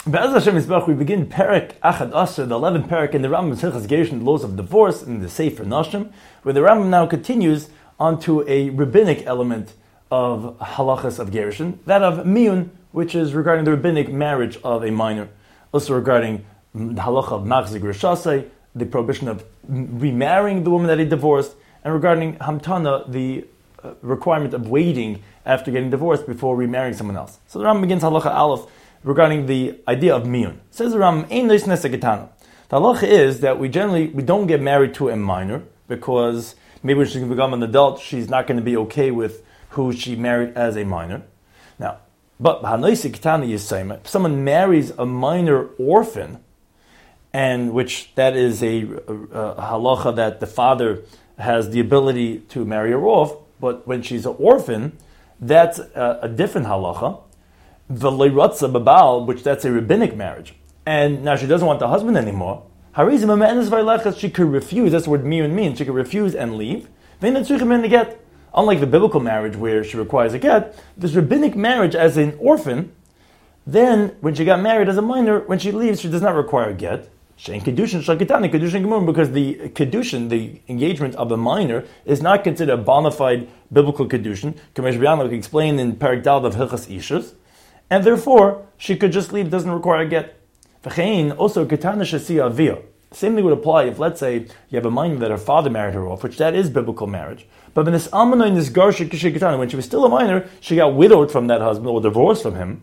Be'ez Hashem Yisbarach, we begin Perek Achad Asher, the 11th Perek in the Rambam's Hilchas Gerushin, the laws of divorce, in the Sefer Nashim, where the Rambam now continues onto a rabbinic element of halachas of Gerushin, that of miyun, which is regarding the rabbinic marriage of a minor, also regarding the halacha of machzik rishasei, the prohibition of remarrying the woman that he divorced, and regarding hamtana, the requirement of waiting after getting divorced before remarrying someone else. So the Rambam begins halacha aleph regarding the idea of miyun. Says the Rambam, ein lois nesa getana. The halacha is that we don't get married to a minor because maybe when she's going to become an adult, she's not going to be okay with who she married as a minor. Now, but if someone marries a minor orphan, and which that is a halacha that the father has the ability to marry her off, but when she's an orphan, that's a different halacha. The leiratza babal, which that's a rabbinic marriage, and now she doesn't want the husband anymore. She could refuse. That's what miyun means. She could refuse and leave. Unlike the biblical marriage where she requires a get, this rabbinic marriage as an orphan, then when she got married as a minor, when she leaves, she does not require a get. Because the kedushin, the engagement of a minor, is not considered a bona fide biblical kedushin, like explained in Perek Daled of Hilchas Ishus, and therefore she could just leave, doesn't require a get. Also, same thing would apply if, let's say, you have a minor that her father married her off, which that is biblical marriage. But when she was still a minor, she got widowed from that husband or divorced from him.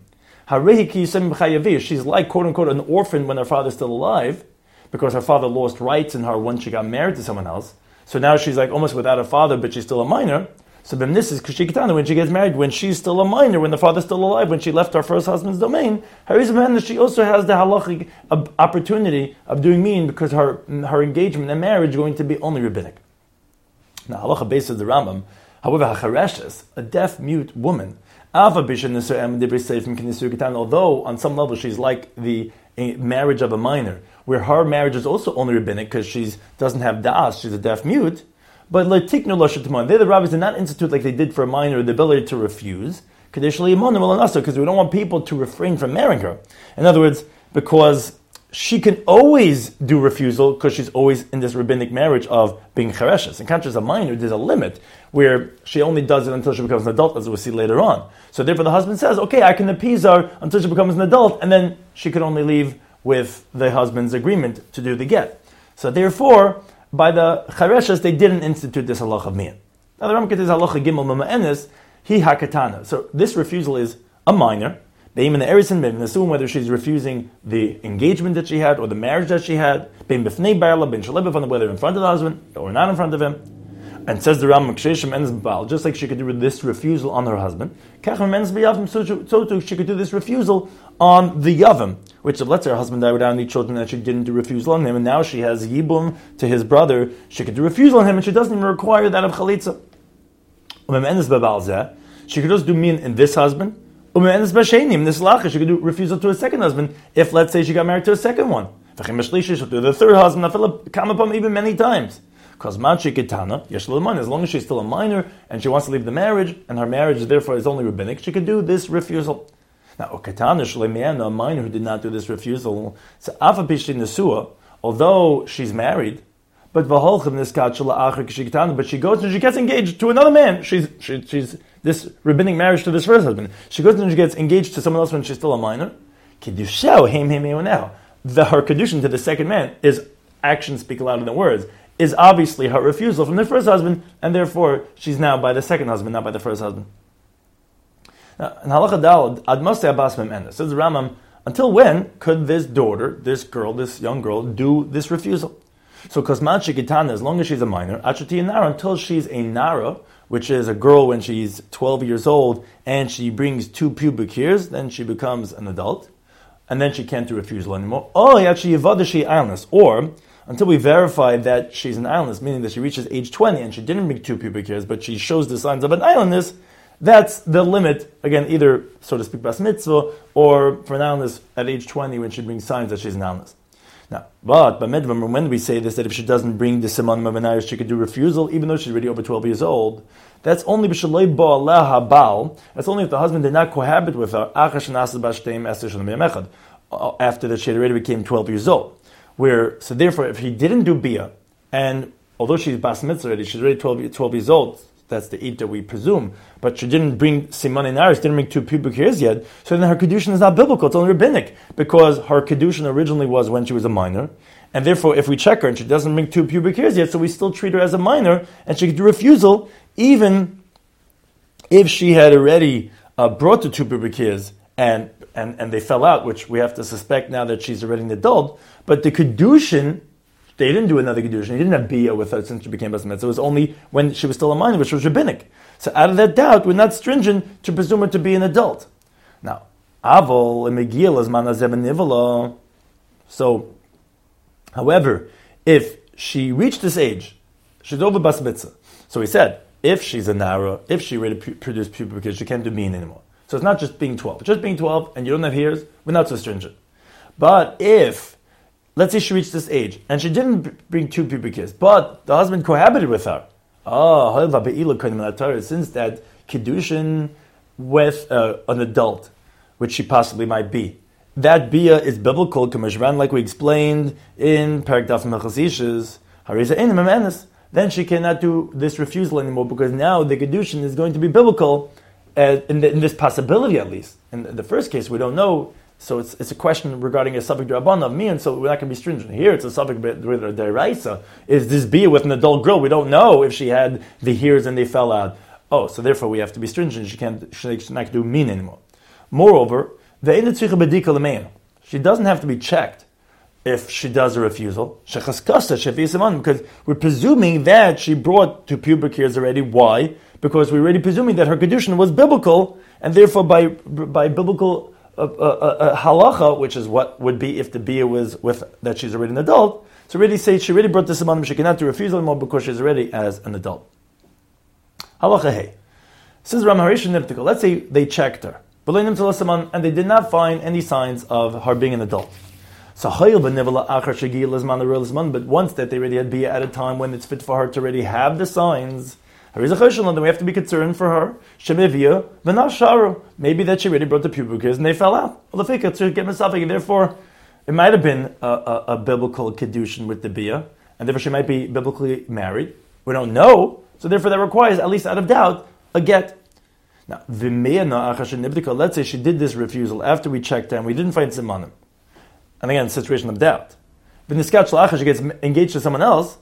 She's like, quote unquote, an orphan when her father's still alive, because her father lost rights in her when she got married to someone else. So now she's like almost without a father, but she's still a minor. So then this is Kashikitana, when she gets married, when she's still a minor, when the father's still alive, when she left her first husband's domain, she also has the halachic opportunity of doing mean because her engagement and marriage is going to be only rabbinic. Now, halacha based on the Rambam, however, hachareshes, a deaf, mute woman, although on some level she's like the marriage of a minor, where her marriage is also only rabbinic because she doesn't have da'as, she's a deaf mute, but there the rabbis did not institute like they did for a minor the ability to refuse, because we don't want people to refrain from marrying her. In other words, because she can always do refusal because she's always in this rabbinic marriage of being chereshes. In contrast, a minor, there's a limit where she only does it until she becomes an adult, as we'll see later on. So therefore the husband says, okay, I can appease her until she becomes an adult, and then she can only leave with the husband's agreement to do the get. So therefore, by the chereshes, they didn't institute this halacha of miyun. Now the Rambam says halacha gimel mama'enes, hi hakatana. So this refusal is a minor, whether she's refusing the engagement that she had or the marriage that she had, whether in front of the husband or not in front of him. And says the Rambam, just like she could do this refusal on her husband, so she could do this refusal on the yavam, which if let's say her husband died without any children and she didn't do refusal on him, and now she has yibum to his brother, she could do refusal on him and she doesn't even require that of chalitza. She could just do min in this husband, this lacha, she could do refusal to a second husband if, let's say, she got married to a second one. She'll do the third husband, even many times. Because as long as she's still a minor and she wants to leave the marriage, and her marriage therefore is only rabbinic, she could do this refusal. Now, a minor who did not do this refusal, although she's married, but she goes and she gets engaged to another man. She's this rabbinic marriage to this first husband. She goes and she gets engaged to someone else when she's still a minor. Her kedushin to the second man is actions speak louder than words. Is obviously her refusal from the first husband, and therefore she's now by the second husband, not by the first husband. Now, in halacha daled, admastei abbas mem'ena, says the Rambam, until when could this daughter, this girl, this young girl, do this refusal? So, kosman shekitana, as long as she's a minor, achati nara, until she's a nara, which is a girl when she's 12 years old, and she brings 2 pubic hairs, then she becomes an adult, and then she can't do refusal anymore. Or until we verify that she's an islandess, meaning that she reaches age 20 and she didn't bring 2 pubic hairs, but she shows the signs of an islandess, that's the limit, again, either, so to speak, bas mitzvah, or for an islandess at age 20 when she brings signs that she's an islandess. Now, but by Medvam, when we say this, that if she doesn't bring the siman of an ayah, she could do refusal, even though she's already over 12 years old, that's only b'shalei ba'aleh habal, that's only if the husband did not cohabit with her, after that she had already became 12 years old. So therefore, if he didn't do bia, and although she's bas mitzvah already, she's already 12 years old, that's the eight that we presume, but she didn't bring siman in Aris, didn't bring two pubic hairs yet, so then her kedushin is not biblical, it's only rabbinic, because her kedushin originally was when she was a minor, and therefore if we check her and she doesn't bring two pubic hairs yet, so we still treat her as a minor, and she could do refusal, even if she had already brought the two pubic hairs, and they fell out, which we have to suspect now that she's already an adult, but the kedushin, they didn't do another kedushin. He didn't have bia with her since she became bas mitzvah. It was only when she was still a minor, which was rabbinic. So out of that doubt, we're not stringent to presume her to be an adult. Now, avol emegil as manazeb. So, however, if she reached this age, she's over bas mitzvah. So we said, if she's a nara, if she already produced puberty, because she can't do mean anymore. So it's not just being 12. Just being 12 and you don't have hairs, we're not so stringent. But if, let's say she reached this age, and she didn't bring two pubic hairs, but the husband cohabited with her. Since that kiddushin with an adult, which she possibly might be, that bia is biblical, like we explained in Perek Daf Mechasishes, then she cannot do this refusal anymore, because now the kiddushin is going to be biblical, in this possibility at least. In the first case, we don't know. So it's a question regarding a suffix drabban of me, and so we're not going to be stringent. Here it's a suffix with a deraisa. Is this bia with an adult girl? We don't know if she had the hairs and they fell out. So therefore we have to be stringent. She's not do mean anymore. Moreover, she doesn't have to be checked if she does a refusal. Because we're presuming that she brought two pubic hairs already. Why? Because we're already presuming that her kedushin was biblical, and therefore by biblical halacha, which is what would be if the bia was with that she's already an adult. So already say she already brought this amount, she cannot do refusal anymore because she's already as an adult. Halacha hey. Says Ram Harish Niptical. Let's say they checked her, and they did not find any signs of her being an adult. So but once that they already had bia at a time when it's fit for her to already have the signs, then we have to be concerned for her. Maybe that she already brought the pubic hairs and they fell out. Therefore, it might have been a biblical kedushin with the bia, and therefore she might be biblically married. We don't know, so therefore that requires, at least out of doubt, a get. Now, let's say she did this refusal after we checked her and we didn't find simanim. And again, situation of doubt. She gets engaged to someone else,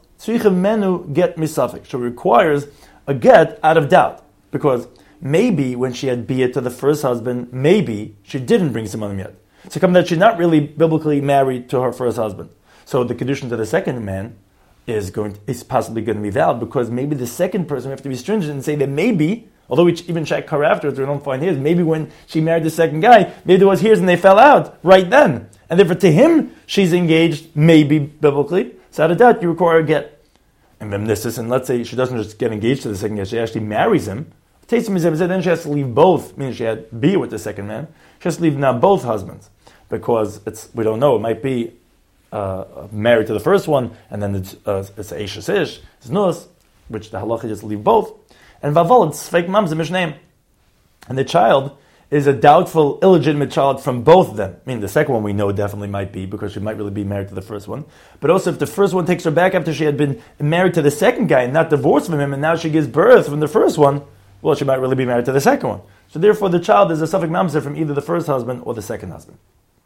get misafik. So it requires a get out of doubt, because maybe when she had bia to the first husband, maybe she didn't bring simanim yet. So come that she's not really biblically married to her first husband. So the kedushin to the second man is possibly going to be valid, because maybe the second person, we have to be stringent and say that maybe, although we even check her afterwards, we don't find hairs, maybe when she married the second guy, maybe there was hairs and they fell out right then. And therefore to him, she's engaged, maybe biblically. So out of doubt, you require a get. And then this is, and let's say she doesn't just get engaged to the second guy, she actually marries him. Then she has to leave both, meaning she had bia with the second man. She has to leave now both husbands, because we don't know, it might be married to the first one, and then it's Eishes Ish, it's Nus, which the halacha just leave both. And Vaval, it's fake mom's the mishnayim. And the child is a doubtful, illegitimate child from both of them. I mean, the second one we know definitely might be, because she might really be married to the first one. But also, if the first one takes her back after she had been married to the second guy and not divorced from him, and now she gives birth from the first one, well, she might really be married to the second one. So therefore, the child is a suffix mamzer from either the first husband or the second husband.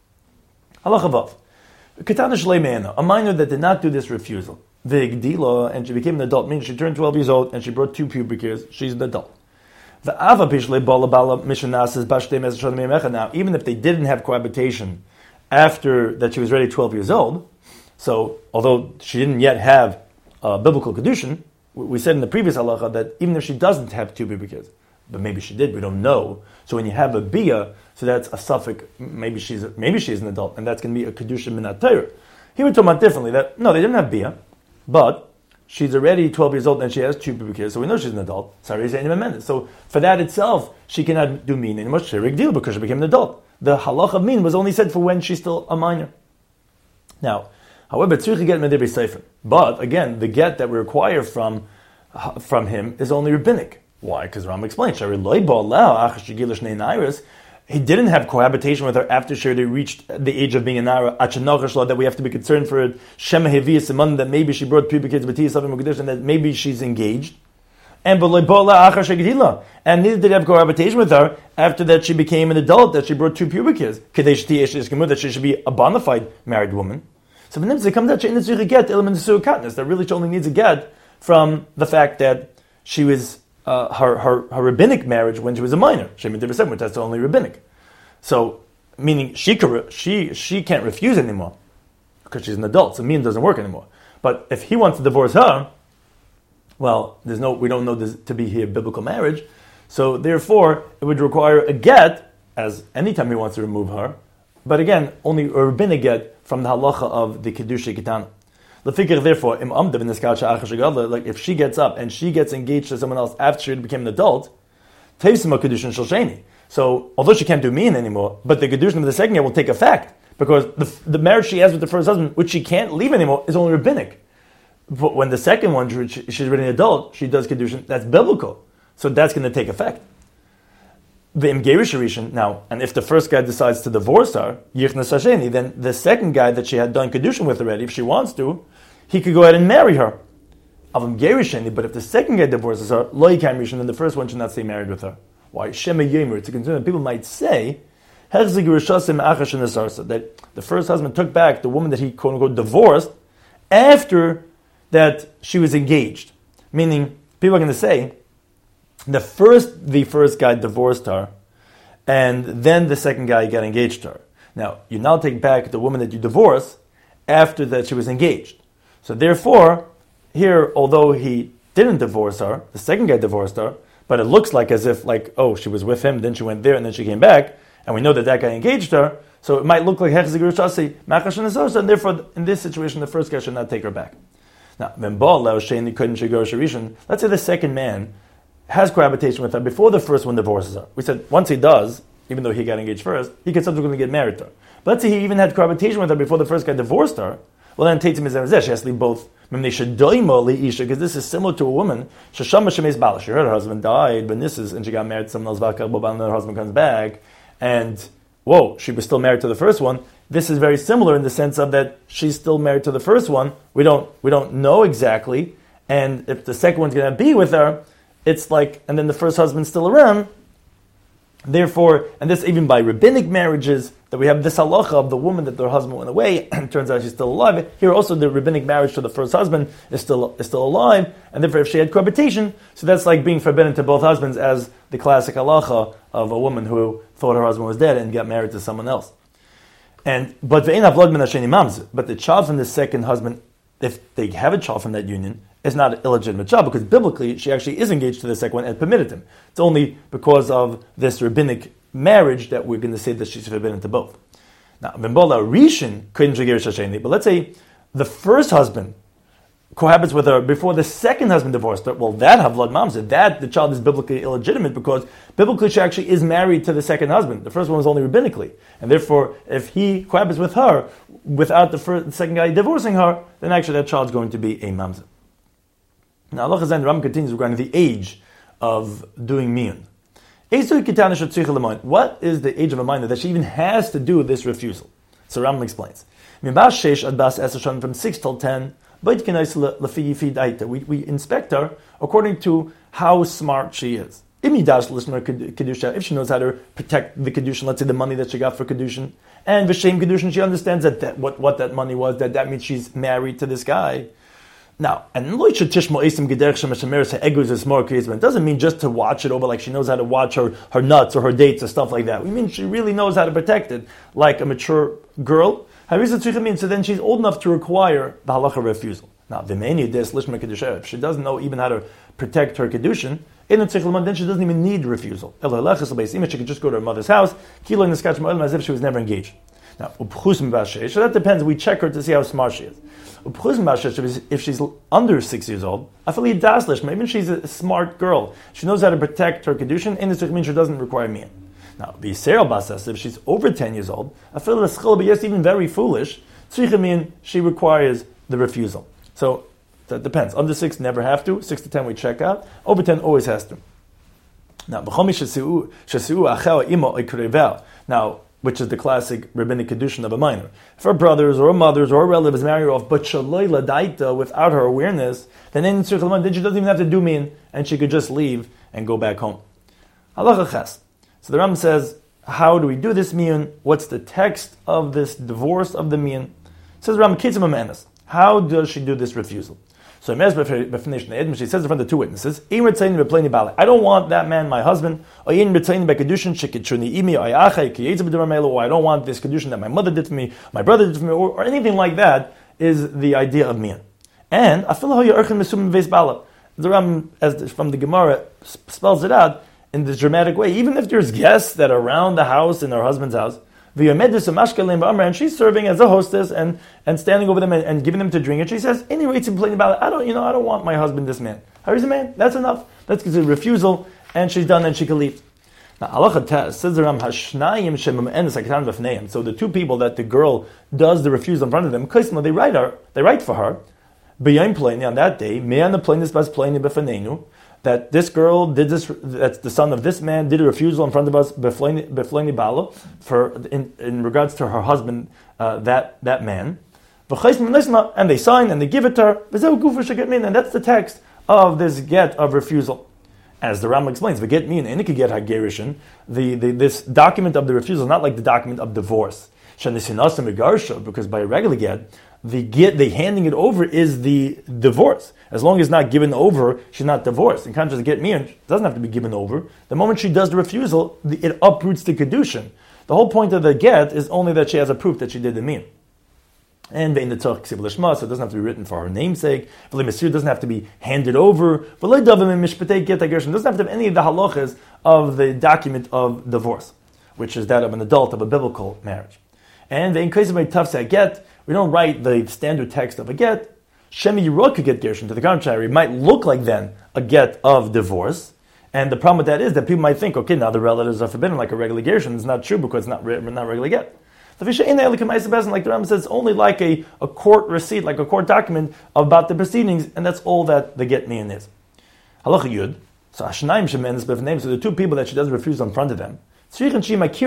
Halacha vav. Ketana shlei me'ena, a minor that did not do this refusal. V'igdila, and she became an adult, meaning she turned 12 years old and she brought two pubic hairs, she's an adult. The ava pishle bala bala mishanas bashtei mezashon me'emecha. Now, even if they didn't have cohabitation after that she was already 12 years old, so although she didn't yet have biblical kedushin, we said in the previous halacha that even if she doesn't have two pubic hairs, but maybe she did, we don't know. So when you have a bia, so that's a suffix, maybe she's an adult, and that's going to be a kedushin minat Torah. Here we're talking about differently, that no, they didn't have bia, but she's already 12 years old and she has two pubic hairs, so we know she's an adult. So for that itself, she cannot do mean anymore. She's a big deal because she became an adult. The halach of mean was only said for when she's still a minor. Now, however, tzricha get medibri sefer. But again, the get that we require from him is only rabbinic. Why? Because Ram explains, he didn't have cohabitation with her after she already reached the age of being a nara, that we have to be concerned for it, Shema Hevi Simon, that maybe she brought pubic kids, and that maybe she's engaged. And neither did he have cohabitation with her after that she became an adult, that she brought 2 pubic kids, that she should be a bona fide married woman. So when it comes out, that really she only needs a get from the fact that she was her rabbinic marriage when she was a minor. That's only rabbinic. So, meaning she can't refuse anymore because she's an adult. So mean doesn't work anymore. But if he wants to divorce her, well, we don't know this to be here biblical marriage. So therefore, it would require a get, as anytime he wants to remove her. But again, only a rabbinic get from the halacha of the kedusha kitana. The figure, therefore, like if she gets up and she gets engaged to someone else after she became an adult, so although she can't do mean anymore, but the kedushin of the second year will take effect because the marriage she has with the first husband, which she can't leave anymore, is only rabbinic. But when the second one, she's already an adult, she does kedushin, that's biblical. So that's going to take effect. The Imgerish Rishon, now, and if the first guy decides to divorce her, Yichnas Hasheni, then the second guy that she had done kedushin with already, if she wants to, he could go ahead and marry her. But if the second guy divorces her, Lo Yikam Rishon, then the first one should not stay married with her. Why? Shema Yemer, it's a concern that people might say, that the first husband took back the woman that he quote unquote divorced after that she was engaged. Meaning, people are going to say, the first guy divorced her, and then the second guy got engaged to her. Now, you now take back the woman that you divorced after that she was engaged. So therefore, here, although he didn't divorce her, the second guy divorced her, but it looks like as if, she was with him, then she went there, and then she came back, and we know that guy engaged her, so it might look like and therefore, in this situation, the first guy should not take her back. Now, let's say the second man has cohabitation with her before the first one divorces her. We said once he does, even though he got engaged first, he could subsequently get married to her. But let's say he even had cohabitation with her before the first guy divorced her. Well, then Teitzim is she has to leave both. Because this is similar to a woman. She heard her husband died, and she got married to someone else, and her husband comes back, and she was still married to the first one. This is very similar in the sense of that she's still married to the first one. We don't know exactly, and if the second one's going to be with her, it's like, and then the first husband's still around. Therefore, and this even by rabbinic marriages, that we have this halacha of the woman that their husband went away, and turns out she's still alive. Here also the rabbinic marriage to the first husband is still alive, and therefore if she had cohabitation, so that's like being forbidden to both husbands, as the classic halacha of a woman who thought her husband was dead and got married to someone else. But the child from the second husband, if they have a child from that union, is not an illegitimate child, because biblically she actually is engaged to the second one and permitted him. It's only because of this rabbinic marriage that we're going to say that she's forbidden to both. Now, but let's say the first husband cohabits with her before the second husband divorced her. Well, that havlad mamzer, that the child is biblically illegitimate, because biblically she actually is married to the second husband. The first one was only rabbinically, and therefore, if he cohabits with her without the second guy divorcing her, then actually that child's going to be a mamzer. Now, Allah Chazan, the Ram continues regarding the age of doing miyun. What is the age of a minor that she even has to do this refusal? So Ram explains. From 6 till 10, we inspect her according to how smart she is. If she knows how to protect the kedushin, let's say the money that she got for kedushin, and v'shem kedushin, she understands that what that money was, that means she's married to this guy. Now, and it doesn't mean just to watch it over, like she knows how to watch her nuts or her dates or stuff like that. We mean she really knows how to protect it, like a mature girl. So then she's old enough to require the halacha refusal. Now, if she doesn't know even how to protect her kedushin, then she doesn't even need refusal. She could just go to her mother's house, as if she was never engaged. Now, so that depends. We check her to see how smart she is. If she's under 6 years old, maybe she's a smart girl. She knows how to protect her kedushin, and this means she doesn't require miyun. Now, the Yisrael Basas, if she's over 10 years old, yes, even very foolish, she requires the refusal. So that depends. Under 6, never have to. 6 to 10, we check out. Over 10, always has to. Now, now, which is the classic rabbinic kedushin of a minor. If her brothers or mothers or relatives marry her off, but shaloila daita without her awareness, then she doesn't even have to do min, and she could just leave and go back home. Halacha ches. So the Ram says, how do we do this miyun? What's the text of this divorce of the miyun? Says Ram kitzim amenas. How does she do this refusal? So she says in front of the two witnesses, I don't want that man, my husband, or I don't want this kedushin that my mother did to me, my brother did to me, or anything like that, is the idea of miyan. And the Ram, as from the Gemara, spells it out in this dramatic way. Even if there's guests that are around the house in her husband's house, and she's serving as a hostess and standing over them and giving them to drink, and she says, any rates complaining about it, I don't want my husband this man. He's a man, that's enough. That's considered refusal, and she's done and she can leave. Now halacha tes says the Ram hashnayim shemem sakatan v'fneim. So the two people that the girl does the refusal in front of them, they write for her, b'yayim pleni on that day, me'an the plenis bas pleni b'fneinu, that this girl did this, that's the son of this man, did a refusal in front of us, befleini balo, in regards to her husband, that man. And they sign and they give it to her, and that's the text of this get of refusal. As the Rambam explains, the get mean, and it could get hagerishin, this document of the refusal is not like the document of divorce. Because by a regular get, the handing it over is the divorce. As long as it's not given over, she's not divorced. In contrast, get me, it doesn't have to be given over. The moment she does the refusal, it uproots the kedushin. The whole point of the get is only that she has a proof that she did the min. And vein the tzach ksiv lishma, so it doesn't have to be written for her namesake. V'le mesir doesn't have to be handed over. V'le davim in mishpatei get hagerishin doesn't have to have any of the halachas of the document of divorce, which is that of an adult of a biblical marriage. And in case of a tafsei get, we don't write the standard text of a get. Shemi Yirot could get gershon. To the contrary, it might look like then a get of divorce. And the problem with that is that people might think, okay, now the relatives are forbidden like a regular gershon. It's not true because it's not regular get. Like the Rambam says, it's only like a court receipt, like a court document about the proceedings, and that's all that the get mian is. Halacha Yud. So Ashnaim Shemenes b'fneim. So the two people that she does refuse in front of them. So they have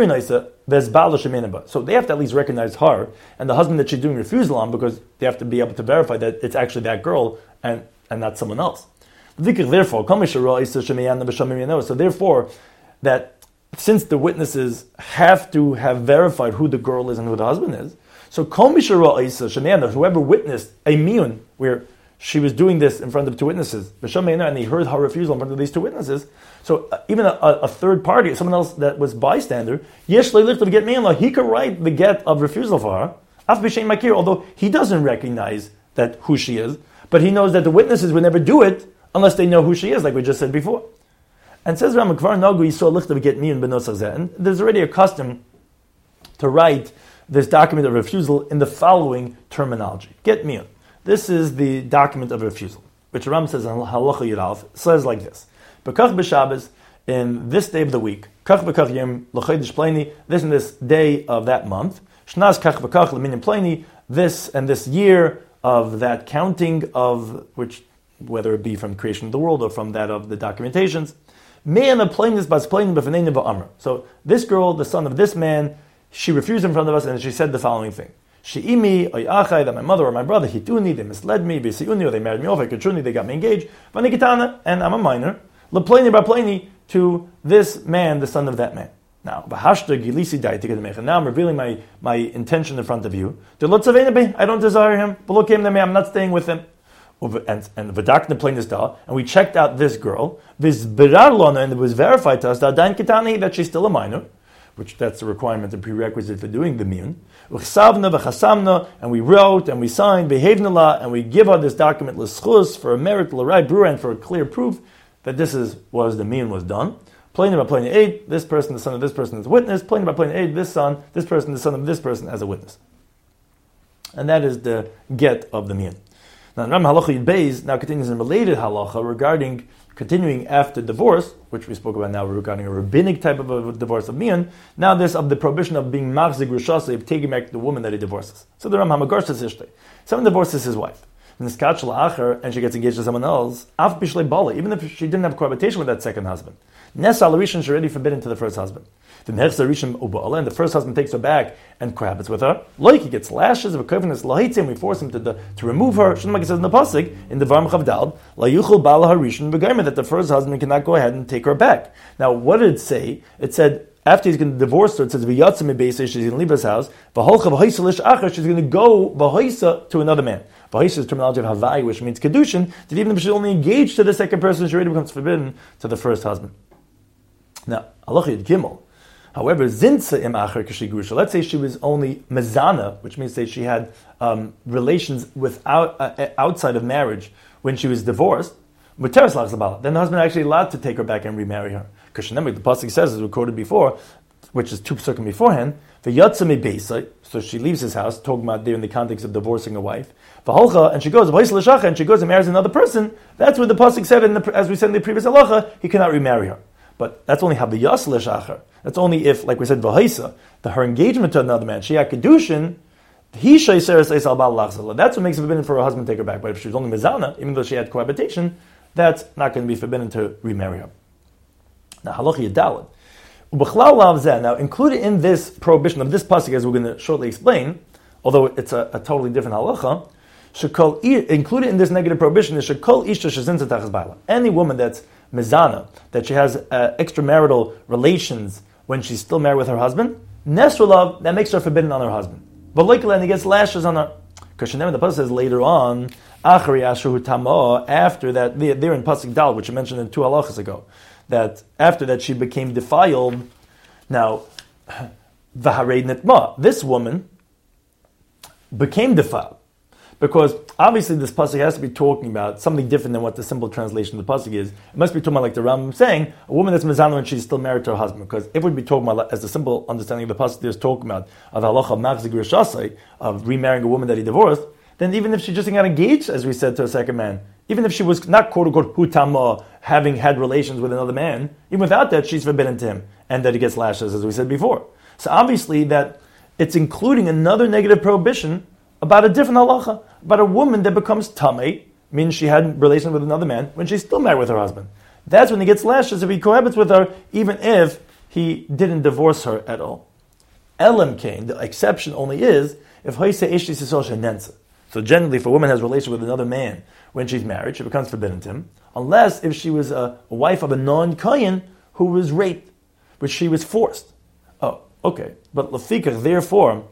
to at least recognize her and the husband that she's doing refusal on, because they have to be able to verify that it's actually that girl and not someone else. Therefore, so therefore, that since the witnesses have to have verified who the girl is and who the husband is, so whoever witnessed a miyun where she was doing this in front of two witnesses, and they heard her refusal in front of these two witnesses. So even a third party, someone else that was bystander, he could write the get of refusal for her, although he doesn't recognize that who she is, but he knows that the witnesses would never do it unless they know who she is, like we just said before. And says Ram Kvar Nagu, he saw lichtav get miyun b'nosach, and there's already a custom to write this document of refusal in the following terminology: get miyun. This is the document of refusal, which Ram says in Halacha Yiralf, says like this: B'kach b'Shabbos, in this day of the week, kach b'kach yom l'chodesh pleni, this and this day of that month, shnas kach b'kach l'minyan pleni, this and this year of that counting of which, whether it be from creation of the world or from that of the documentations. Me'ana plainis bas pleni b'fnei ba'amr. So this girl, the son of this man, she refused in front of us, and she said the following thing: She'imi, oy achai, that my mother or my brother hituni, they misled me, b'siuni, or they married me off, kachuni, they got me engaged, v'nikitana, and I'm a minor, lepleni ba'pleni, to this man, the son of that man. Now, b'hashta gilisi dai, now I'm revealing my intention in front of you. I don't desire him, I'm not staying with him. And v'dakna plainis da, and we checked out this girl, v'zbirar lona, and it was verified to us that she's still a minor, which that's a requirement and prerequisite for doing the miyun. And we wrote and we signed, behaved la, and we give her this document l'schus for a merit, l'rai brura, and for a clear proof that was the miyun was done. Plainim by plainim 8, this person, the son of this person, is a witness. Plainim by plainim 8, this person, the son of this person, as a witness. And that is the get of the miyun. Now, Ram Halacha Yud Beis now continues in related halacha regarding continuing after divorce, which we spoke about now regarding a rabbinic type of a divorce of miyun. Now this of the prohibition of being machzik rishasa, of taking back the woman that he divorces. So the Ram Hamagar says ishtay. Someone divorces his wife, and she gets engaged to someone else. Af bishlei bala, even if she didn't have cohabitation with that second husband. Nesa al-Rishon is already forbidden to the first husband. The Nechsa Rishon Uba'ala, and the first husband takes her back and cohabits with her. Like he gets lashes of a covenant, lahitzim, we force him to remove her. Shemag says in the pasuk in the Varm Chavdal, la yuchel bala harishon begaima, that the first husband cannot go ahead and take her back. Now, what did it say? It said after he's going to divorce her, it says v'yatzim mebeisa, she's going to leave his house. V'holcha v'hoisa lish acher, she's going to go v'hoisa to another man. V'hoisa is terminology of havai, which means kedushin. That even if she's only engaged to the second person, she already becomes forbidden to the first husband. Now, halacha yud gimel. However, zinsa im acher k'shigusha. Let's say she was only mezana, which means that she had relations outside of marriage when she was divorced. Then the husband actually allowed to take her back and remarry her. Because the pasuk says, as we quoted before, which is 2 psukim beforehand, so she leaves his house, talking about there in the context of divorcing a wife. And she goes, and she goes and marries another person. That's what the pasuk said, as we said in the previous halacha, he cannot remarry her. But that's only haviyas l'shacher. That's only if, like we said, v'haisa, her engagement to another man, she had kedushin, he shayseres eis al bal lachzala. That's what makes it forbidden for her husband to take her back. But if she was only mizana, even though she had cohabitation, that's not going to be forbidden to remarry her. Now, halacha yadalad. Now, included in this prohibition of this pasuk, as we're going to shortly explain, although it's a totally different halacha, included in this negative prohibition is shekol isha shezinza tachas baila. Any woman that's mizana, that she has extramarital relations when she's still married with her husband, nesrulav, that makes her forbidden on her husband. But and he gets lashes on her. Because the pasuk says later on, achari ashehu tama, after that, they're in pasuk dal, which I mentioned in 2 halachas ago, that after that she became defiled. Now, v'harei nitma, this woman became defiled. Because obviously this pasuk has to be talking about something different than what the simple translation of the pasuk is. It must be talking about, like the Rambam saying, a woman that's mizana when she's still married to her husband. Because if we'd be talking about, as the simple understanding of the pasuk is talking about, of halacha machzik rishasai, of remarrying a woman that he divorced, then even if she just got engaged, as we said, to a second man, even if she was not quote unquote hutama, having had relations with another man, even without that, she's forbidden to him, and that he gets lashes, as we said before. So obviously that it's including another negative prohibition about a different halacha, about a woman that becomes tamei, means she had relations with another man when she's still married with her husband. That's when he gets lashes if he cohabits with her, even if he didn't divorce her at all. Elam Kain, the exception only is if hoise ishti sisol shenensa. So generally, if a woman has a relation with another man when she's married, she becomes forbidden to him, unless if she was a wife of a non-kohen who was raped, which she was forced. Oh, okay. But lefikach, therefore,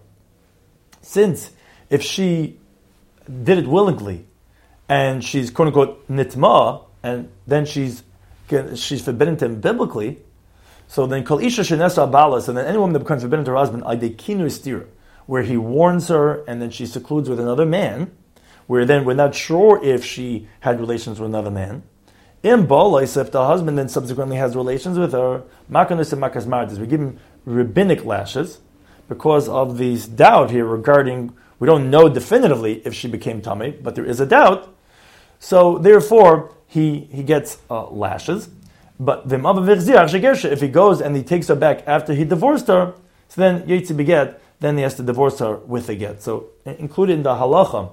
since if she did it willingly, and she's quote unquote nitma, and then she's forbidden to him biblically, so then kol isha shenesa balas, and then any woman that becomes forbidden to her husband, aidekinu istira, where he warns her and then she secludes with another man, where then we're not sure if she had relations with another man. In balais, if the husband then subsequently has relations with her, makanus and makas martis, we give him rabbinic lashes because of this doubt here regarding. We don't know definitively if she became tummy, but there is a doubt. So therefore, he gets lashes. But if he goes and he takes her back after he divorced her, so then yetzi beget, then he has to divorce her with a get. So included in the halacha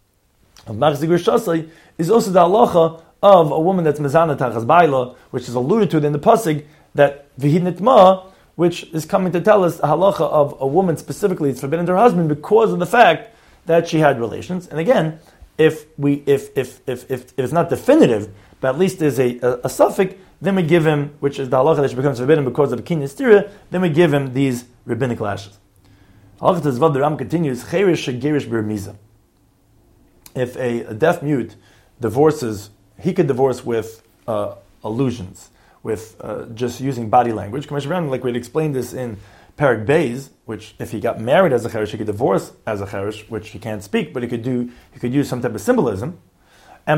of machzik rishasai is also the halacha of a woman that's mezana tachas baila, which is alluded to in the pasuk that v'hi nitma, which is coming to tell us the halacha of a woman specifically is forbidden to her husband because of the fact that she had relations. And again, if it's not definitive, but at least there's a suffix, then we give him, which is the halacha that she becomes forbidden because of the kinyan stira, then we give him these rabbinic lashes. Halacha Tezvav, the Ram continues, Cherish Gerish Birmiza. If a deaf mute divorces, he could divorce with allusions, with just using body language. Like we had explained this in Perek Beis, which if he got married as a cherish, he could divorce as a cherish, which he can't speak, but he could use some type of symbolism. And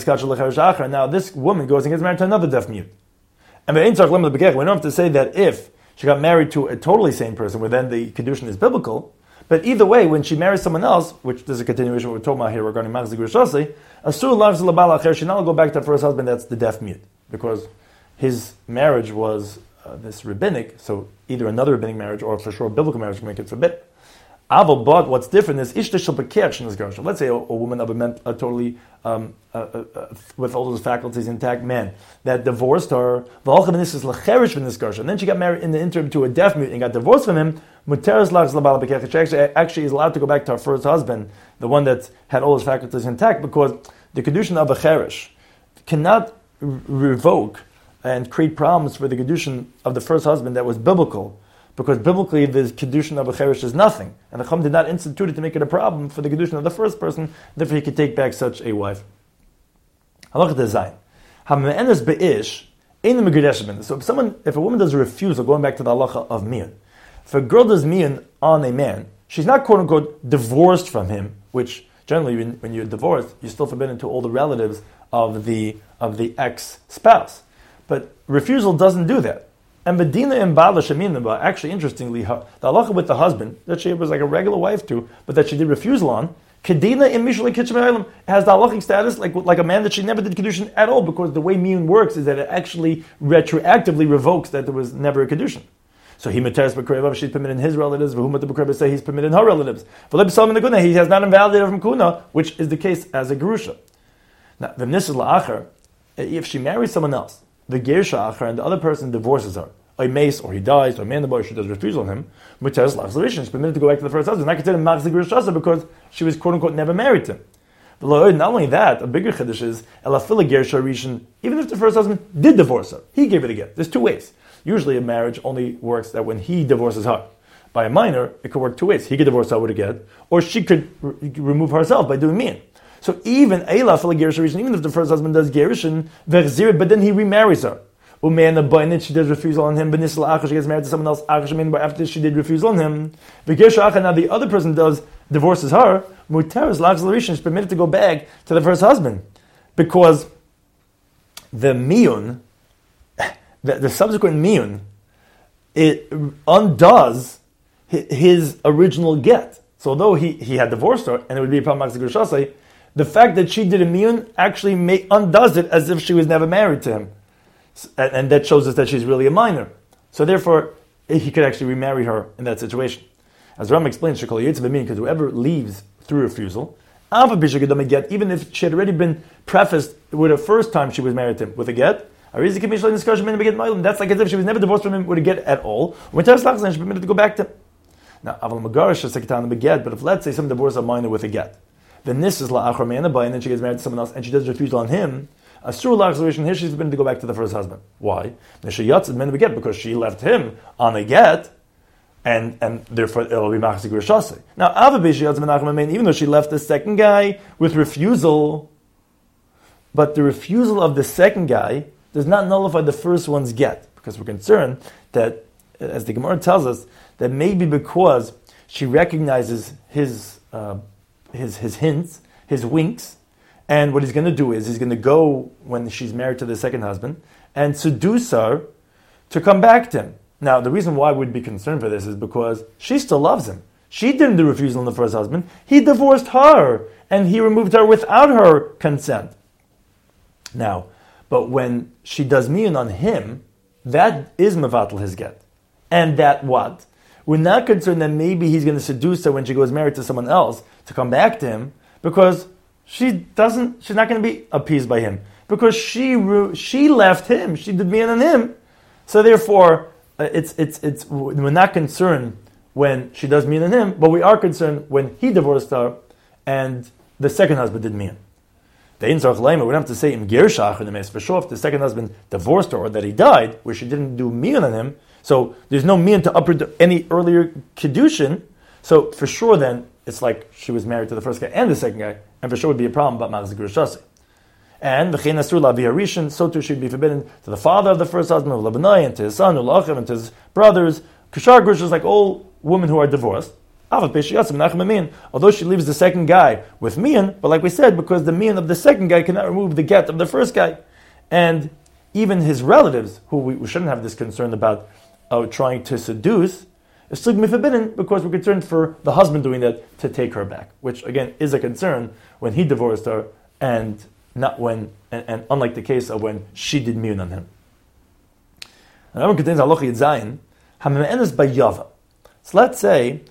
now this woman goes and gets married to another deaf mute. And we don't have to say that if she got married to a totally sane person, where then the kedushin is biblical. But either way, when she marries someone else, which there's a continuation of what we're talking about here regarding machzik rishasai, asur lav z'labal acher, she now go back to her first husband, that's the deaf mute, because his marriage was this rabbinic, so either another rabbinic marriage or for sure a biblical marriage can make it forbidden. Aval, but what's different is Ishta shel beker shenas gerusha. Let's say a woman of a totally with all those faculties intact man that divorced her, and then she got married in the interim to a deaf mute and got divorced from him. She actually is allowed to go back to her first husband, the one that had all his faculties intact, because the kedushin of a cherish cannot revoke and create problems for the kedushin of the first husband that was biblical. Because biblically, the kedushin of a cherish is nothing, and the Chum did not institute it to make it a problem for the kedushin of the first person. Therefore, he could take back such a wife. So, if a woman does a refusal, going back to the halacha of miyun, if a girl does miyun on a man, she's not quote unquote divorced from him, which generally, when you're divorced, you're still forbidden to all the relatives of the ex-spouse. But refusal doesn't do that. And Medina and Bala Sheminaba, actually, interestingly, the halacha with the husband, that she was like a regular wife to, but that she did refusal on, Kedina in Mishul Kitchen has the halachic status like a man that she never did Kedushin at all, because the way miyun works is that it actually retroactively revokes that there was never a Kedushin. So he materes b'krevav, she's permitted in his relatives, v'humat b'krevav say he's permitted in her relatives. V'leb salman the kuna, he has not invalidated from kuna, which is the case as a gerusha. Now, v'mnisas la'achar, if she marries someone else, the gersha achar, and the other person divorces her, or mace, or he dies, or mandabar, she does refusal on him, muteres la'achzarishin, she's permitted to go back to the first husband. Not considered machzik gerusha because she was quote unquote never married to him. But not only that, a bigger chiddush is elafila gersha rishon, even if the first husband did divorce her, he gave it a get. There's two ways. Usually a marriage only works that when he divorces her. By a minor, it could work two ways. He could divorce her with a get, or she could remove herself by doing miyun. So even Eila for Gerisha Rishon, even if the first husband does Gerishin, but then he remarries her. And she does refusal on him, she gets married to someone else after she did refusal on him. Now the other person divorces her, Muteres Lachz Larishin is permitted to go back to the first husband. Because the miyun, the subsequent miyun, it undoes his original get. So although he had divorced her, and it would be a problem, the fact that she did a miyun actually undoes it as if she was never married to him. And that shows us that she's really a minor. So therefore, he could actually remarry her in that situation. As Ram explains, because whoever leaves through refusal, even if she had already been prefaced with the first time she was married to him with a get, that's like as if she was never divorced from him with a get at all. She's permitted to go back to him. Now, but if let's say someone divorces a minor with a get, then this is la'achar me'anabay, and then she gets married to someone else and she does refusal on him, Asur la'achzarishin, here she's permitted to go back to the first husband. Why? Because she left him on a get, and therefore it'll be machzik rishasei. Now, even though she left the second guy with refusal, but the refusal of the second guy does not nullify the first one's get, because we're concerned that, as the Gemara tells us, that maybe because she recognizes his hints, his winks, and what he's going to do is he's going to go when she's married to the second husband and seduce her to come back to him. Now, the reason why we'd be concerned for this is because she still loves him. She didn't do refusal on the first husband. He divorced her, and he removed her without her consent. Now, but when she does miyun on him, that is mevatel his get. And that what? We're not concerned that maybe he's going to seduce her when she goes married to someone else to come back to him, because she's not going to be appeased by him. Because she left him, she did miyun on him. So therefore, we're not concerned when she does miyun on him, but we are concerned when he divorced her and the second husband did miyun. We don't have to say in Gershach in the for sure if the second husband divorced her or that he died, where she didn't do miyun on him. So there's no miyun to uproot any earlier kedushin. So for sure then, it's like she was married to the first guy and the second guy, and for sure would be a problem about machzik gerusha. And v'chein asur la'avi harishin, so too she'd be forbidden to the father of the first husband, u'labnai, and to his son, u'la'achiv, and to his brothers. Kashar gerusha is like all women who are divorced. Although she leaves the second guy with miyun, but like we said, because the miyun of the second guy cannot remove the get of the first guy. And even his relatives, who we shouldn't have this concern about trying to seduce, is still forbidden because we're concerned for the husband doing that to take her back, which again is a concern when he divorced her and not when, and unlike the case of when she did miyun on him. And that one contains halacha yitzayin, hamenes by yava. So let's say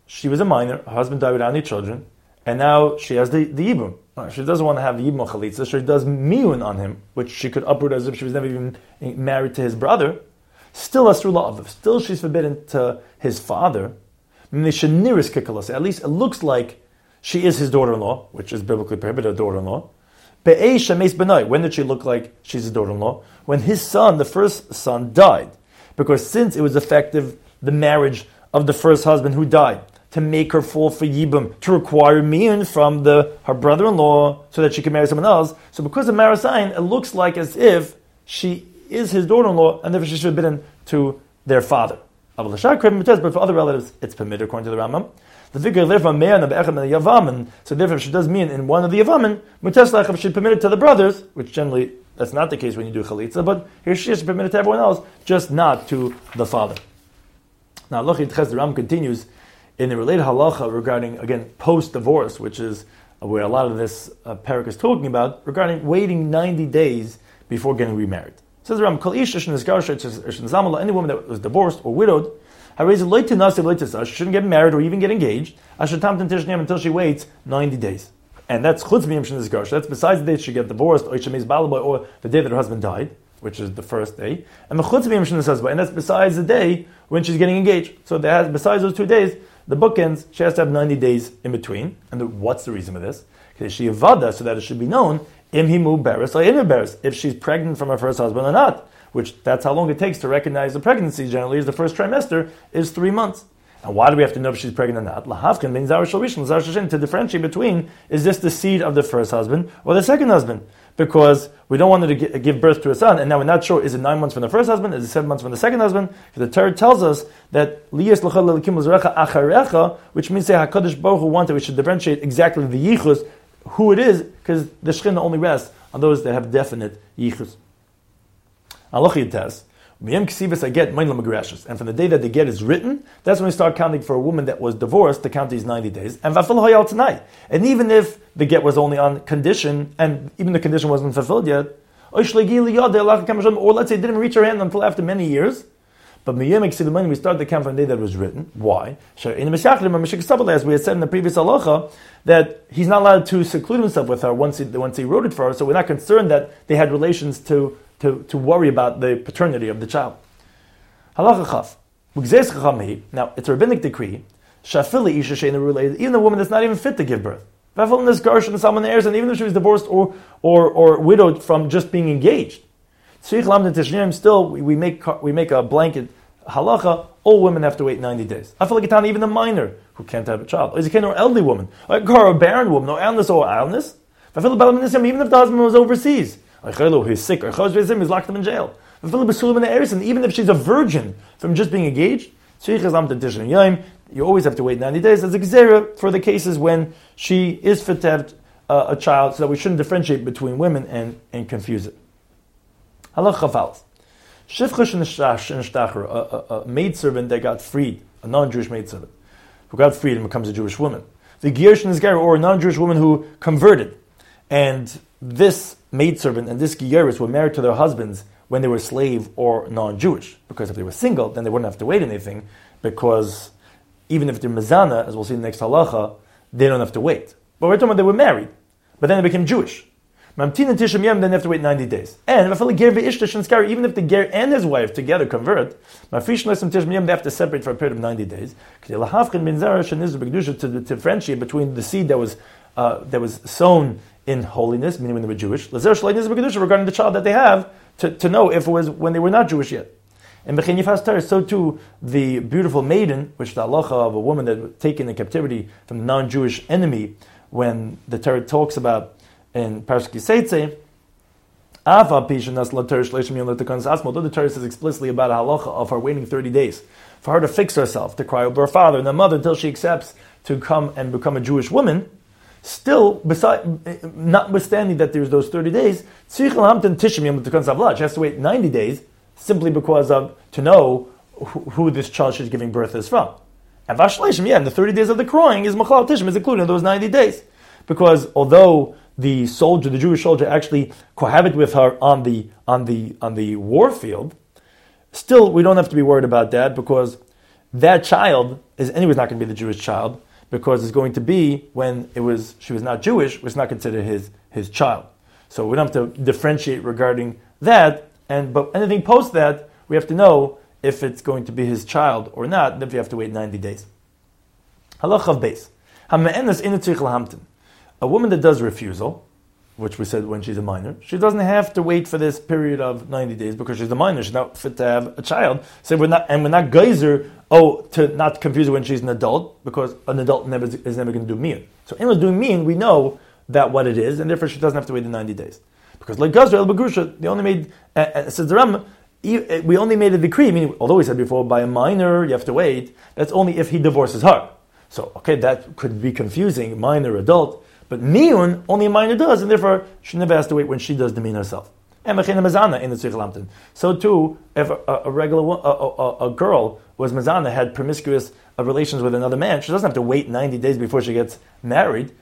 she was a minor, her husband died without any children, and now she has the Yibum. She doesn't want to have the Yibum Chalitza, so she does Miyun on him, which she could uproot as if she was never even married to his brother. Still Asru La'aviv. Still she's forbidden to his father. At least it looks like she is his daughter-in-law, which is biblically prohibited, daughter-in-law. When did she look like she's his daughter-in-law? When his son, the first son, died. Because since it was effective, the marriage of the first husband who died, to make her fall for Yibum, to require Miyun from her brother-in-law so that she can marry someone else. So because of Marasayan, it looks like as if she is his daughter-in-law, and therefore she's forbidden to their father. But for other relatives, it's permitted according to the Rambam. So therefore, if she does mean in one of the Yavamin, if she's permitted to the brothers, which generally that's not the case when you do Chalitza, but here she is permitted to everyone else, just not to the father. Now, the Rambam continues in the related halacha regarding, again, post-divorce, which is where a lot of this parak is talking about, regarding waiting 90 days before getting remarried. Says the Rambam, any woman that was divorced or widowed, she shouldn't get married or even get engaged until she waits 90 days. And that's chutz miyam shenis garsha. That's besides the day she get divorced, or the day that her husband died, which is the first day. And chutz miyam shenis husband, and that's besides the day when she's getting engaged. So besides those 2 days, the bookends, she has to have 90 days in between. And what's the reason for this? Because she avada, so that it should be known, im himu beres or inu beres, if she's pregnant from her first husband or not. Which that's how long it takes to recognize the pregnancy. Generally, is the first trimester is 3 months. And why do we have to know if she's pregnant or not? Lahavkin means to differentiate between, is this the seed of the first husband or the second husband? Because we don't want her to give birth to a son, and now we're not sure, is it 9 months from the first husband, is it 7 months from the second husband? Because the Torah tells us that which means say HaKadosh Baruch Hu wanted, we should differentiate exactly the yichus, who it is, because the Shekhinah only rests on those that have definite yichus. And from the day that the get is written, that's when we start counting for a woman that was divorced to count these 90 days. And even if the get was only on condition, and even the condition wasn't fulfilled yet, or let's say it didn't reach her hand until after many years, but we start the count from the day that it was written. Why? As we had said in the previous halacha, that he's not allowed to seclude himself with her once he wrote it for her, so we're not concerned that they had relations to worry about the paternity of the child. Halacha Chaf. Now, it's a rabbinic decree, even a woman that's not even fit to give birth. And even if she was divorced or widowed from just being engaged. Still, we make a blanket halacha, all women have to wait 90 days. Even a minor who can't have a child. Or an elderly woman, or a barren woman, or illness or illness. Even if the husband was overseas. He's sick, or he's locked him in jail. Even if she's a virgin from just being engaged, you always have to wait 90 days as a gzera for the cases when she is fit to have a child, so that we shouldn't differentiate between women and confuse it. Halach a maidservant that got freed, a non-Jewish maidservant, who got freed and becomes a Jewish woman. The Giersh is or a non-Jewish woman who converted, and this maidservant and this Gieris were married to their husbands when they were slave or non-Jewish. Because if they were single, then they wouldn't have to wait anything, because even if they're mezana, as we'll see in the next halacha, they don't have to wait. But we're talking about they were married, but then they became Jewish. Mamtin and Tishem Yom, then they have to wait 90 days. And even if the ger and his wife together convert, they have to separate for a period of 90 days. To differentiate between the seed that was sown in holiness, meaning when they were Jewish, regarding the child that they have, to know if it was when they were not Jewish yet. And so too, the beautiful maiden, which the halacha of a woman that was taken in captivity from the non-Jewish enemy, when the Torah talks about in Parashat Kiseitze, although the Torah says explicitly about a halacha of her waiting 30 days for her to fix herself, to cry over her father and her mother until she accepts to come and become a Jewish woman, still, notwithstanding that there's those 30 days, she has to wait 90 days simply because of to know who this child she's giving birth is from. And and the 30 days of the crying is Machlal Tishim, is included in those 90 days. Because although the Jewish soldier, actually cohabit with her on the war field, still we don't have to be worried about that, because that child is anyways not going to be the Jewish child, because it's going to be when she was not Jewish, was not considered his child. So we don't have to differentiate regarding that, but anything post that, we have to know if it's going to be his child or not, and if you have to wait 90 days. Halacha of Beis. A woman that does refusal, which we said when she's a minor, she doesn't have to wait for this period of 90 days because she's a minor, she's not fit to have a child. So we're not geyser, to not confuse her when she's an adult, because an adult is never going to do mean. So anyone's doing mean, we know that what it is, and therefore she doesn't have to wait the 90 days. Because like Gazra El Bagusha, they only made, says the Ram, we only made a decree, meaning, although we said before, by a minor, you have to wait, that's only if he divorces her. So, okay, that could be confusing, minor, adult, but miyun, only a minor does, and therefore she never has to wait when she does the mean herself. So too, if a girl was mazana, had promiscuous relations with another man, she doesn't have to wait 90 days before she gets married.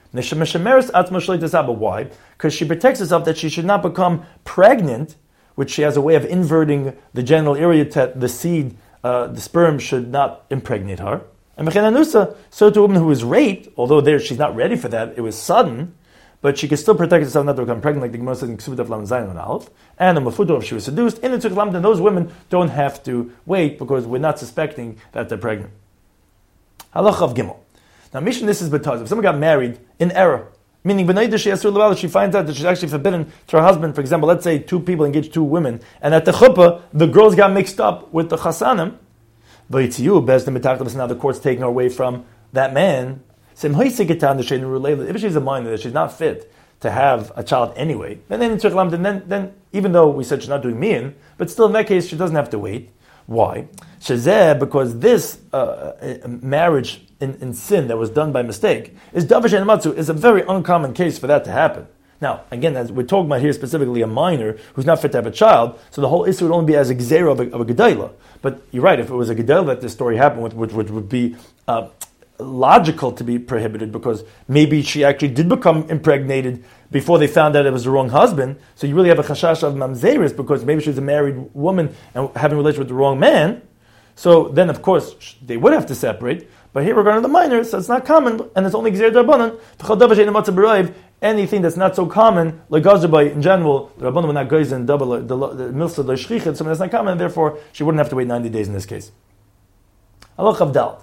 Why? Because she protects herself that she should not become pregnant, which she has a way of inverting the genital area that the seed, the sperm should not impregnate her. And so to a woman who was raped, although she's not ready for that, it was sudden, but she could still protect herself not to become pregnant, like the Gemara says in Ksubot Lam Zayin and Aleph. And a Mafuto, if she was seduced, in the Tzich Lamdan, those women don't have to wait because we're not suspecting that they're pregnant. Halacha of Gimel. Now, Mishnah, this is betaz. If someone got married in error, meaning she finds out that she's actually forbidden to her husband. For example, let's say two people engage two women, and at the chuppah, the girls got mixed up with the chasanim. Now the court's taking her away from that man. If she's a minor, that she's not fit to have a child anyway, and then even though we said she's not doing mean, but still in that case she doesn't have to wait. Why? Because this marriage in sin that was done by mistake is a very uncommon case for that to happen. Now, again, as we're talking about here specifically a minor who's not fit to have a child, so the whole issue would only be as a gezerah of a gedayla. But you're right, if it was a gedayla that this story happened with, which would be logical to be prohibited, because maybe she actually did become impregnated before they found out it was the wrong husband, so you really have a chashash of mamzeris, because maybe she was a married woman and having a relationship with the wrong man, so then of course they would have to separate. But here regarding the minor, so it's not common, and it's only Gzer Darbanan. Anything that's not so common, like Gazrabai in general, the Rabbanan would not go and double the Milsa the Shchichet, something that's not common, and therefore she wouldn't have to wait 90 days in this case. Halach of Dal.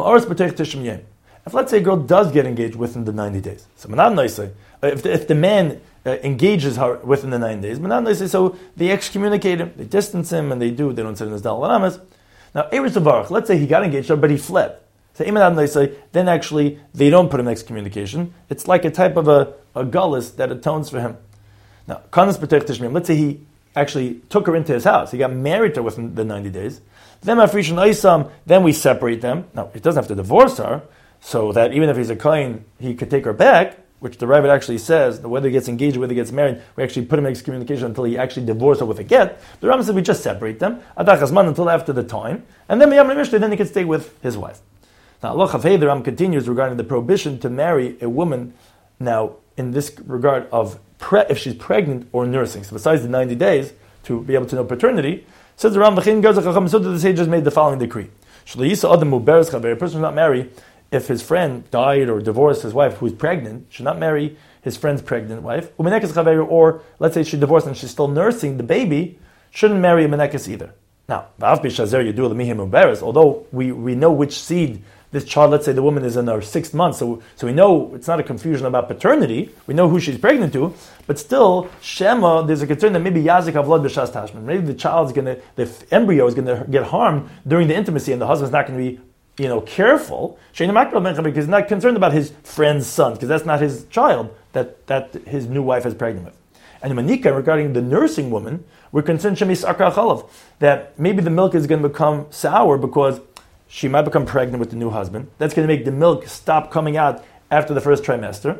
If let's say a girl does get engaged within the 90 days, so if the man engages her within the 9 days, so they excommunicate him, they distance him, and they don't say in his Dal Lamas. Now, Eretz Avarach, let's say he got engaged, but he fled. So then actually they don't put him in excommunication. It's like a type of a gullus that atones for him. Now, let's say he actually took her into his house. He got married to her within the 90 days. Then we separate them. Now, he doesn't have to divorce her, so that even if he's a kohen, he could take her back, which the Ravid actually says, that whether he gets engaged or whether he gets married, we actually put him in excommunication until he actually divorced her with a get. The Rambam says we just separate them, until after the time, and then then he can stay with his wife. Now, Allah Chavei, the Ram continues regarding the prohibition to marry a woman now in this regard of if she's pregnant or nursing. So besides the 90 days to be able to know paternity, says the Ram, so the sages made the following decree. A person should not marry if his friend died or divorced his wife who is pregnant, should not marry his friend's pregnant wife. Or let's say she divorced and she's still nursing the baby, shouldn't marry a menekes either. Now, although we know which seed this child, let's say the woman is in her 6th month, so we know it's not a confusion about paternity, we know who she's pregnant to, but still, Shema, there's a concern that maybe Yazik Avlad B'Shas Tashman, maybe the embryo is going to get harmed during the intimacy, and the husband's not going to be, careful, because he's not concerned about his friend's son, because that's not his child that his new wife is pregnant with. And in Manika, regarding the nursing woman, we're concerned that maybe the milk is going to become sour because she might become pregnant with the new husband. That's going to make the milk stop coming out after the first trimester.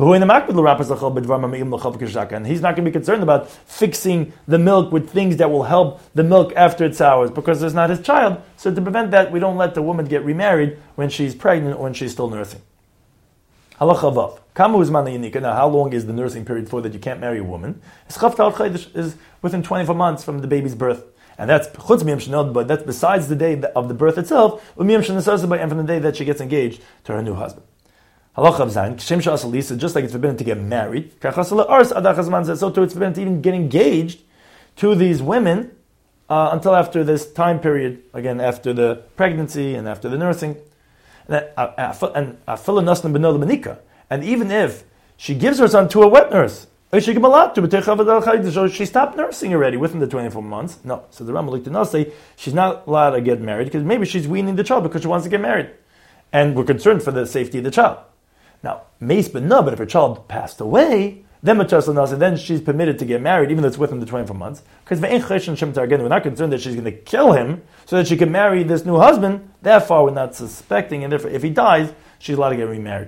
And he's not going to be concerned about fixing the milk with things that will help the milk after it sours, because it's not his child. So to prevent that, we don't let the woman get remarried when she's pregnant or when she's still nursing. Halacha Vav. Now, how long is the nursing period for that you can't marry a woman? Is within 24 months from the baby's birth. And that's chutz miyam shenod, but that's besides the day of the birth itself, umiyam shenesasa, and from the day that she gets engaged to her new husband. Halacha of Zayin, Kshem Sha'as Alisa, just like it's forbidden to get married, so too it's forbidden to even get engaged to these women until after this time period, again, after the pregnancy and after the nursing. And even if she gives her son to a wet nurse, so she stopped nursing already within the 24 months. No. So the Rambam looked to say she's not allowed to get married because maybe she's weaning the child because she wants to get married. And we're concerned for the safety of the child. Now, but if her child passed away, then she's permitted to get married, even though it's within the 24 months. Because we're not concerned that she's going to kill him so that she can marry this new husband. Therefore, we're not suspecting, and therefore, if he dies, she's allowed to get remarried.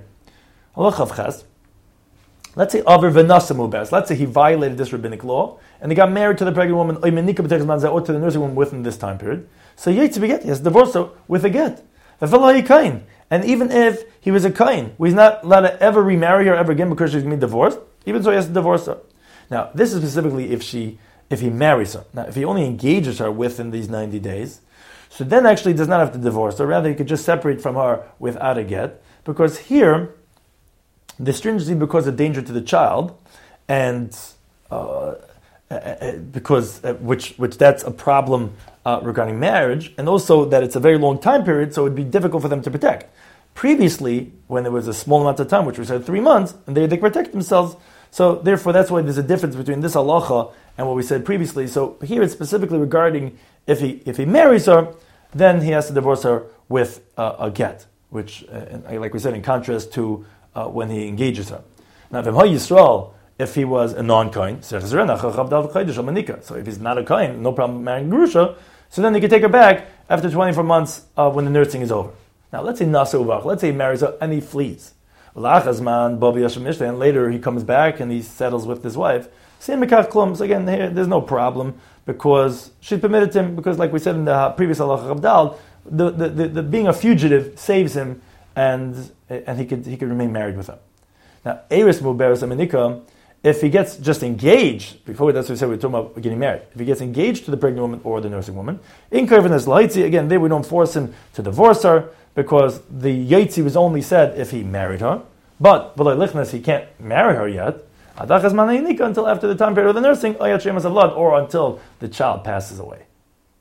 Let's say let's say he violated this rabbinic law, and he got married to the pregnant woman, or to the nursing woman within this time period. So he has to divorce her with a get. And even if he was a kain, he's not allowed to ever remarry her ever again because she's going to be divorced. Even so, he has to divorce her. Now, this is specifically if he marries her. Now, if he only engages her within these 90 days, so then actually he does not have to divorce her. Rather, he could just separate from her without a get, because here the stringency because of danger to the child, and because which that's a problem regarding marriage, and also that it's a very long time period, so it would be difficult for them to protect. Previously, when there was a small amount of time, which we said 3 months, and they protect themselves, so therefore that's why there's a difference between this halacha and what we said previously. So here it's specifically regarding if he marries her, then he has to divorce her with a get, which, like we said, in contrast to when he engages her. Now, Yisrael, if he was a non-kohen, so if he's not a kohen, no problem marrying Grusha, so then he can take her back after 24 months when the nursing is over. Now, let's say Nasa Uvach, let's say he marries her and he flees. And later he comes back and he settles with his wife. So again, here there's no problem because she permitted him, because like we said in the previous halacha of Abdal, the being a fugitive saves him, and he could remain married with her. Now, Eris Muberes Aminika, if he gets just engaged, before that's what we said, we're talking about getting married. If he gets engaged to the pregnant woman or the nursing woman, in Kervinas Laitzi, again, there we don't force him to divorce her, because the Yaitzi was only said if he married her, but he can't marry her yet, until after the time period of the nursing, or until the child passes away.